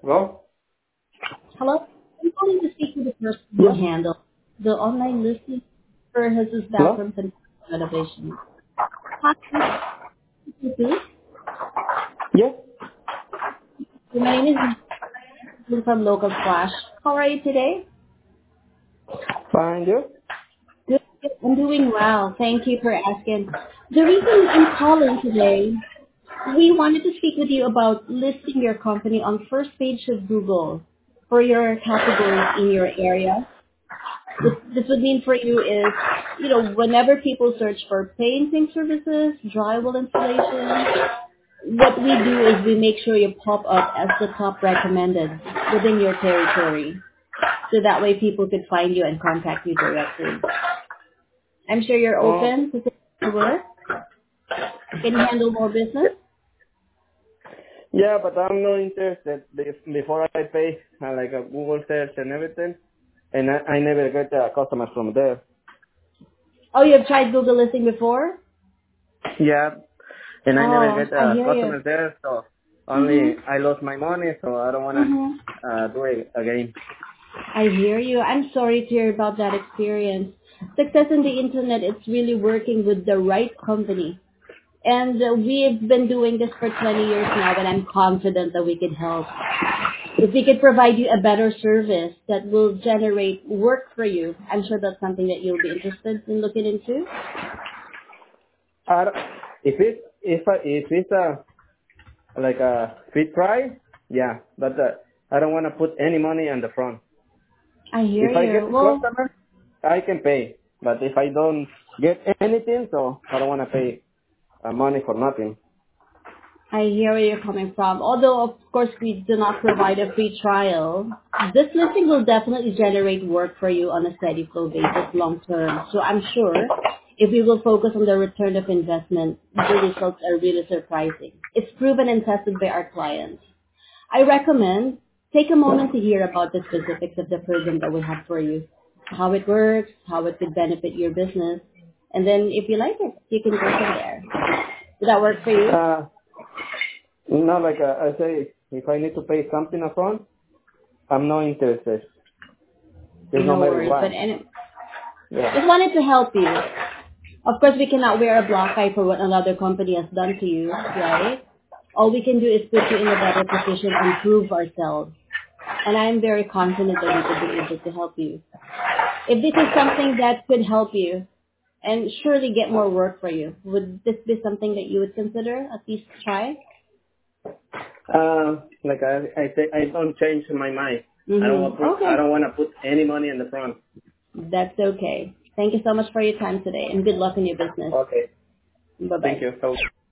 Well, Hello? I'm calling to speak to the person who yeah. handles the online listing for his Hello? bathroom and renovation. Hi, this is Yeah. my name is Lisa from Local Flash. How are you today? Fine, you? Good. I'm doing well. Thank you for asking. The reason I'm calling today, we wanted to speak with you about listing your company on first page of Google for your categories in your area. This would mean for you is, whenever people search for painting services, drywall installation, what we do is we make sure you pop up as the top recommended within your territory. So that way people could find you and contact you directly. I'm sure you're Oh, open to work. Can you handle more business? yeah, but I'm not interested before I pay like a Google search and everything, and I never get customers from there. Oh, you've tried Google listing before? Yeah, and I never Oh, get I hear you. customers there, so only Mm-hmm. I lost my money, so I don't wanna Mm-hmm. do it again. I hear you. I'm sorry to hear about that experience. Success in the internet, it's really working with the right company. And we've been doing this for 20 years now, and I'm confident that we could help. If we could provide you a better service that will generate work for you, I'm sure that's something that you'll be interested in looking into. I don't, if it's like a free try, yeah, but I don't wanna put any money on the front. I hear If I get you. the Well, customer, I can pay. But if I don't get anything, so I don't want to pay money for nothing. I hear where you're coming from. Although, of course, we do not provide a free trial, this listing will definitely generate work for you on a steady flow basis long term. So I'm sure if we will focus on the return of investment, the results are really surprising. It's proven and tested by our clients. I recommend take a moment to hear about the specifics of the program that we have for you, how it works, how it could benefit your business, and then if you like it, you can go from there. Does that work for you? Uh, not like I say, if I need to pay something upfront, I'm not interested. It's no No matter worries. But what. Yeah. just wanted to help you. Of course, we cannot wear a black eye for what another company has done to you, right? All we can do is put you in a better position and prove ourselves. And I'm very confident that we could be able to help you. If this is something that could help you and surely get more work for you, would this be something that you would consider at least try? Like I say, I don't change my mind. Mm-hmm. I Okay. don't want to put any money in the front. That's okay. Thank you so much for your time today and good luck in your business. Okay. Thank Bye-bye. you. So